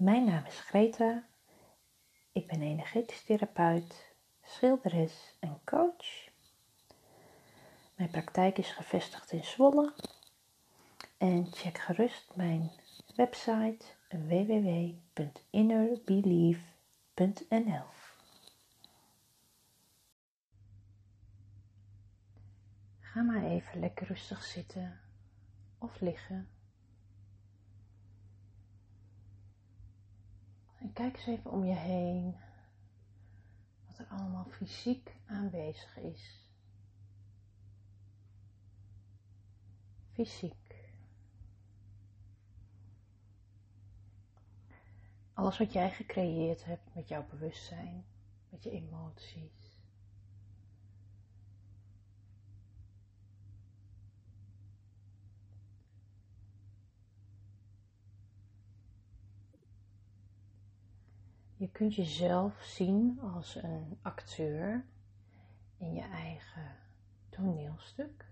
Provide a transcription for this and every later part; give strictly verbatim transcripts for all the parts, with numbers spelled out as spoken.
Mijn naam is Greta. Ik ben energetisch therapeut, schilderes en coach. Mijn praktijk is gevestigd in Zwolle. En check gerust mijn website w w w punt innerbelief punt n l. Ga maar even lekker rustig zitten of liggen. En kijk eens even om je heen wat er allemaal fysiek aanwezig is. Fysiek. Alles wat jij gecreëerd hebt met jouw bewustzijn, met je emoties. Je kunt jezelf zien als een acteur in je eigen toneelstuk.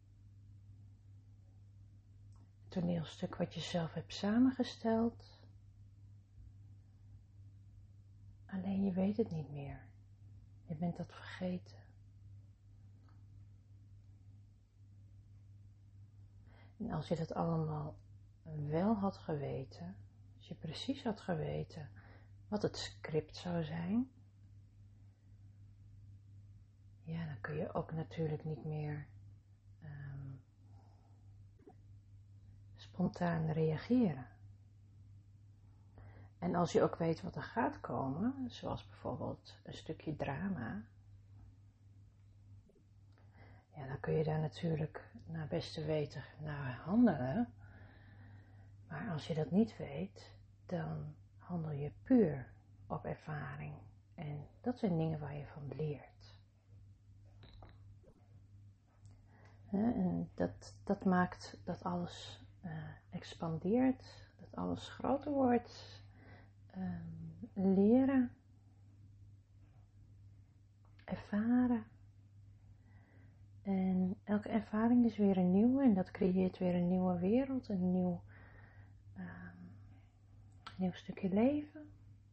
Een toneelstuk wat je zelf hebt samengesteld. Alleen je weet het niet meer. Je bent dat vergeten. En als je dat allemaal wel had geweten, als je precies had geweten wat het script zou zijn, ja, dan kun je ook natuurlijk niet meer um, spontaan reageren. En als je ook weet wat er gaat komen, zoals bijvoorbeeld een stukje drama, ja, dan kun je daar natuurlijk naar beste weten naar handelen. Maar als je dat niet weet, dan handel je puur op ervaring. En dat zijn dingen waar je van leert. En dat, dat maakt dat alles uh, expandeert, dat alles groter wordt. Um, leren, ervaren. En elke ervaring is weer een nieuwe en dat creëert weer een nieuwe wereld, een nieuw, um, nieuw stukje leven.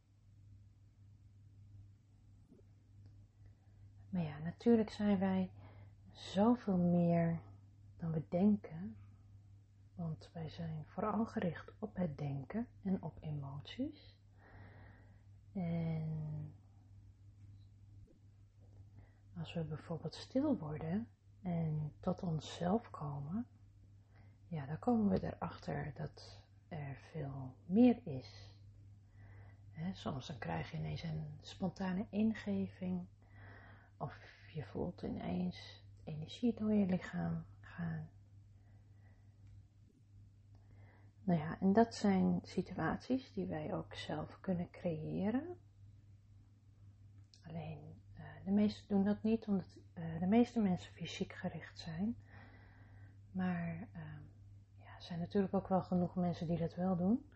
Maar ja, natuurlijk zijn wij zoveel meer dan we denken, want wij zijn vooral gericht op het denken en op emoties. En als we bijvoorbeeld stil worden en tot onszelf komen, ja, dan komen we erachter dat er veel meer is. He, soms dan krijg je ineens een spontane ingeving of je voelt ineens energie door je lichaam gaan. Nou ja, en dat zijn situaties die wij ook zelf kunnen creëren. Alleen uh, de meesten doen dat niet, omdat uh, de meeste mensen fysiek gericht zijn. Maar uh, ja, er zijn natuurlijk ook wel genoeg mensen die dat wel doen.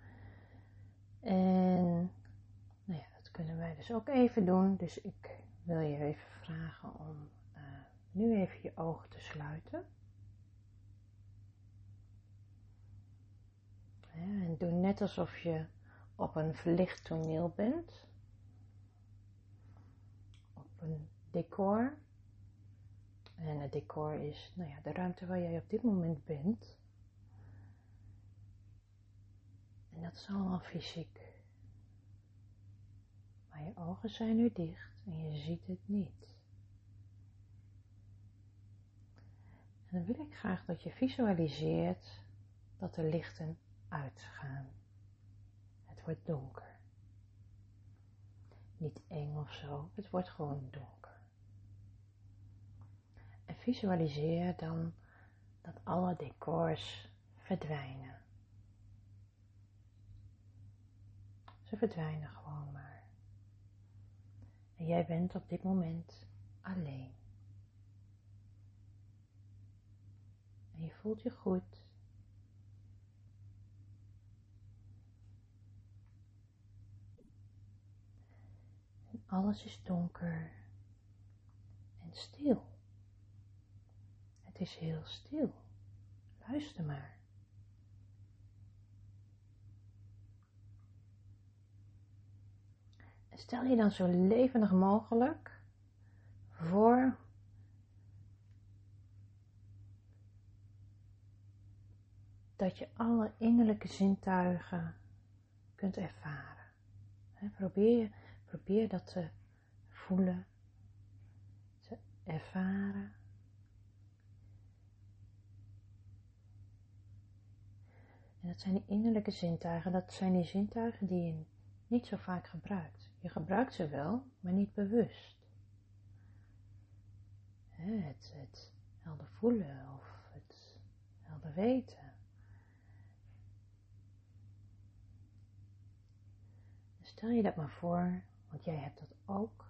En nou ja, dat kunnen wij dus ook even doen. Dus ik wil je even vragen om uh, nu even je ogen te sluiten. Ja, en doe net alsof je op een verlicht toneel bent. Op een decor. En het decor is nou ja, de ruimte waar jij op dit moment bent. En dat is allemaal fysiek. Maar je ogen zijn nu dicht en je ziet het niet. En dan wil ik graag dat je visualiseert dat de lichten uitgaan. Het wordt donker. Niet eng of zo, het wordt gewoon donker. En visualiseer dan dat alle decors verdwijnen. Ze verdwijnen gewoon maar. En jij bent op dit moment alleen. En je voelt je goed. En alles is donker en stil. Het is heel stil. Luister maar. Stel je dan zo levendig mogelijk voor dat je alle innerlijke zintuigen kunt ervaren. He, probeer, probeer dat te voelen, te ervaren. En dat zijn die innerlijke zintuigen, dat zijn die zintuigen die je niet zo vaak gebruikt. Je gebruikt ze wel, maar niet bewust. He, het, het helder voelen of het helder weten. Stel je dat maar voor, want jij hebt dat ook.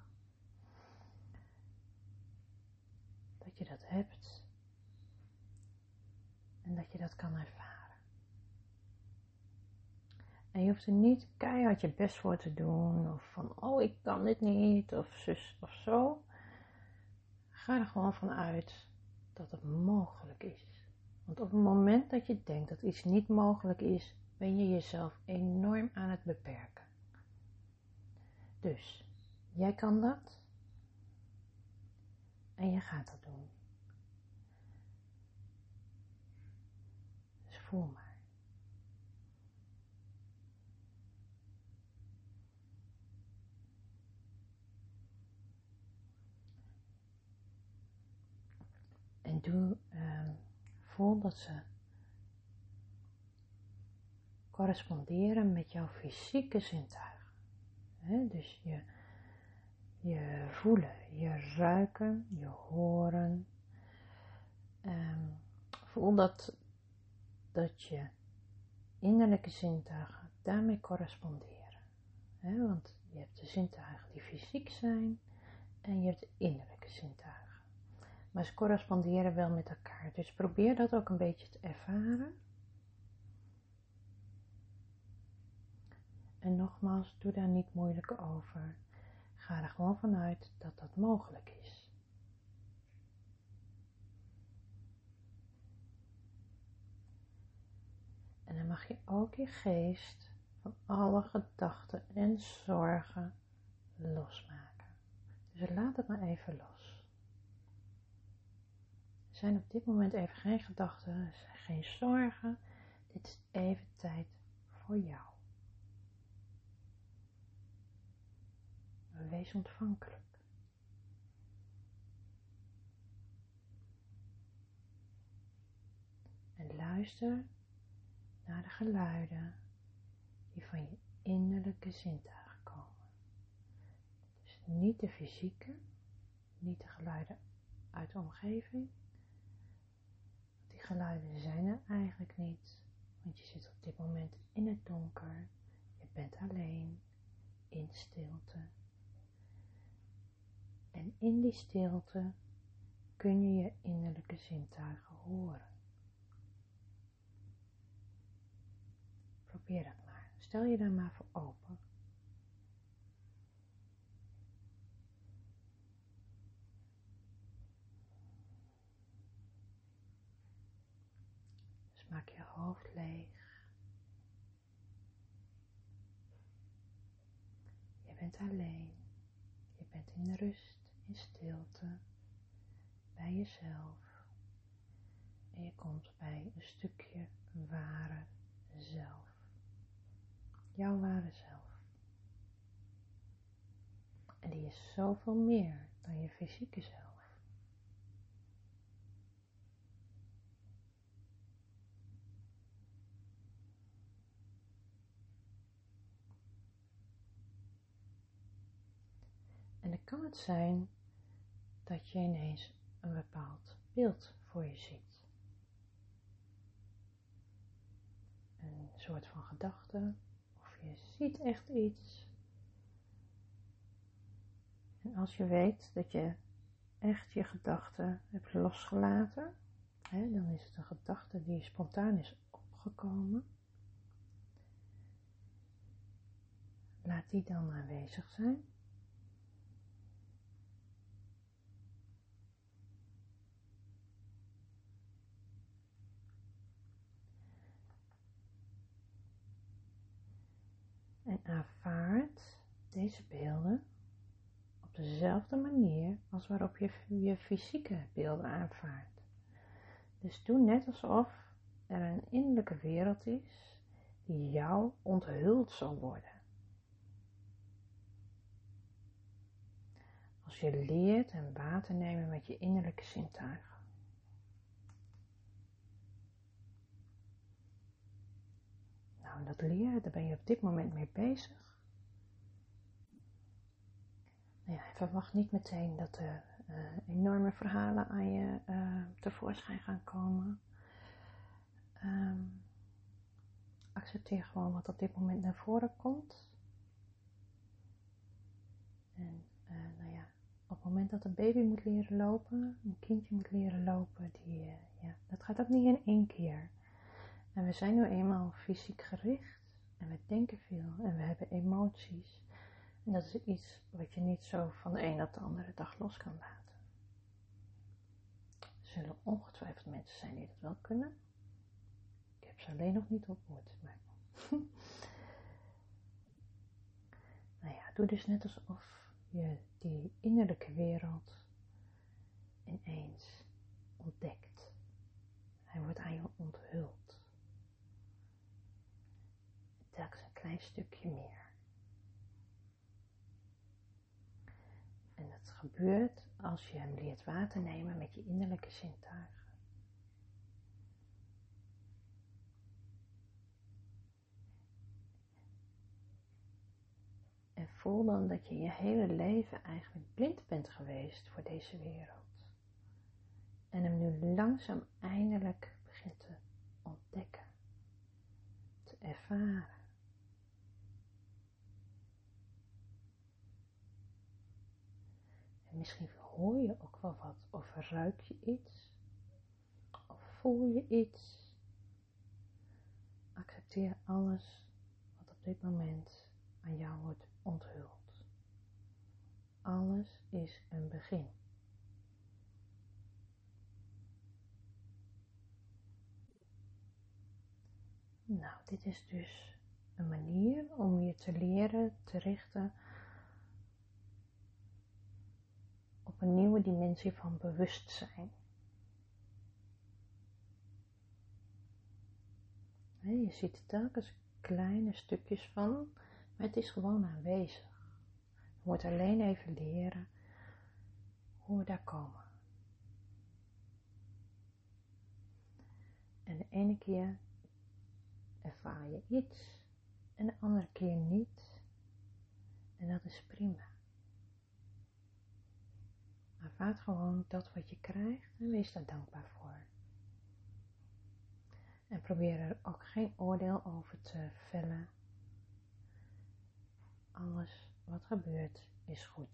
Dat je dat hebt. En dat je dat kan ervaren. En je hoeft er niet keihard je best voor te doen. Of van, oh ik kan dit niet. Of zus of zo. Ga er gewoon van uit dat het mogelijk is. Want op het moment dat je denkt dat iets niet mogelijk is, ben je jezelf enorm aan het beperken. Dus, jij kan dat. En je gaat dat doen. Dus voel maar. En doe, uh, voel dat ze corresponderen met jouw fysieke zintuigen. He, dus je, je voelen, je ruiken, je horen. Um, voel dat, dat je innerlijke zintuigen daarmee corresponderen. He, want je hebt de zintuigen die fysiek zijn en je hebt de innerlijke zintuigen. Maar ze corresponderen wel met elkaar. Dus probeer dat ook een beetje te ervaren. En nogmaals, doe daar niet moeilijk over. Ga er gewoon vanuit dat dat mogelijk is. En dan mag je ook je geest van alle gedachten en zorgen losmaken. Dus laat het maar even los. Er zijn op dit moment even geen gedachten, er zijn geen zorgen. Dit is even tijd voor jou. Wees ontvankelijk. En luister naar de geluiden die van je innerlijke zintuigen komen. Dus niet de fysieke, niet de geluiden uit de omgeving. Die geluiden zijn er eigenlijk niet, want je zit op dit moment in het donker. Je bent alleen, in stilte. En in die stilte kun je je innerlijke zintuigen horen. Probeer dat maar. Stel je daar maar voor open. Dus maak je hoofd leeg. Je bent alleen. Je bent in rust, in stilte, bij jezelf. En je komt bij een stukje ware zelf. Jouw ware zelf. En die is zoveel meer dan je fysieke zelf. En dan kan het zijn dat je ineens een bepaald beeld voor je ziet. Een soort van gedachte, of je ziet echt iets. En als je weet dat je echt je gedachte hebt losgelaten, hè, dan is het een gedachte die spontaan is opgekomen. Laat die dan aanwezig zijn. En aanvaard deze beelden op dezelfde manier als waarop je je fysieke beelden aanvaardt. Dus doe net alsof er een innerlijke wereld is die jou onthuld zal worden. Als je leert en waar te nemen met je innerlijke zintuigen. Nou, dat leren, daar ben je op dit moment mee bezig. Nou ja, verwacht niet meteen dat er uh, enorme verhalen aan je uh, tevoorschijn gaan komen. Um, accepteer gewoon wat op dit moment naar voren komt. En uh, nou ja, op het moment dat een baby moet leren lopen, een kindje moet leren lopen, die, uh, ja, dat gaat ook niet in één keer. En we zijn nu eenmaal fysiek gericht en we denken veel en we hebben emoties. En dat is iets wat je niet zo van de een op de andere dag los kan laten. Er zullen ongetwijfeld mensen zijn die dat wel kunnen. Ik heb ze alleen nog niet ontmoet. Maar nou ja, doe dus net alsof je die innerlijke wereld ineens ontdekt. Hij wordt aan je onthuld. Telkens een klein stukje meer. En dat gebeurt als je hem leert waar te nemen met je innerlijke zintuigen. En voel dan dat je je hele leven eigenlijk blind bent geweest voor deze wereld. En hem nu langzaam eindelijk begint te ontdekken, te ervaren. En misschien hoor je ook wel wat, of ruik je iets, of voel je iets. Accepteer alles wat op dit moment aan jou wordt onthuld. Alles is een begin. Nou, dit is dus een manier om je te leren te richten op een nieuwe dimensie van bewustzijn. Je ziet er telkens kleine stukjes van, maar het is gewoon aanwezig. Je moet alleen even leren hoe we daar komen. En de ene keer ervaar je iets en de andere keer niet. En dat is prima. Ervaar gewoon dat wat je krijgt en wees daar dankbaar voor. En probeer er ook geen oordeel over te vellen. Alles wat gebeurt is goed.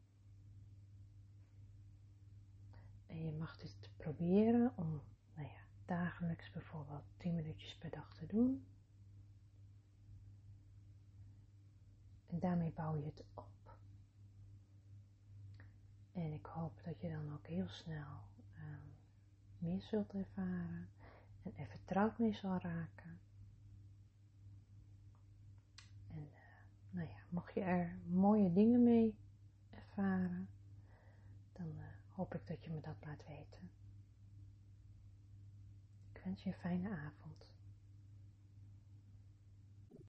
En je mag dit proberen om nou ja, dagelijks bijvoorbeeld tien minuutjes per dag te doen. En daarmee bouw je het op. En ik hoop dat je dan ook heel snel uh, meer zult ervaren en er vertrouwd mee zal raken. En uh, nou ja, mocht je er mooie dingen mee ervaren, dan uh, hoop ik dat je me dat laat weten. Ik wens je een fijne avond.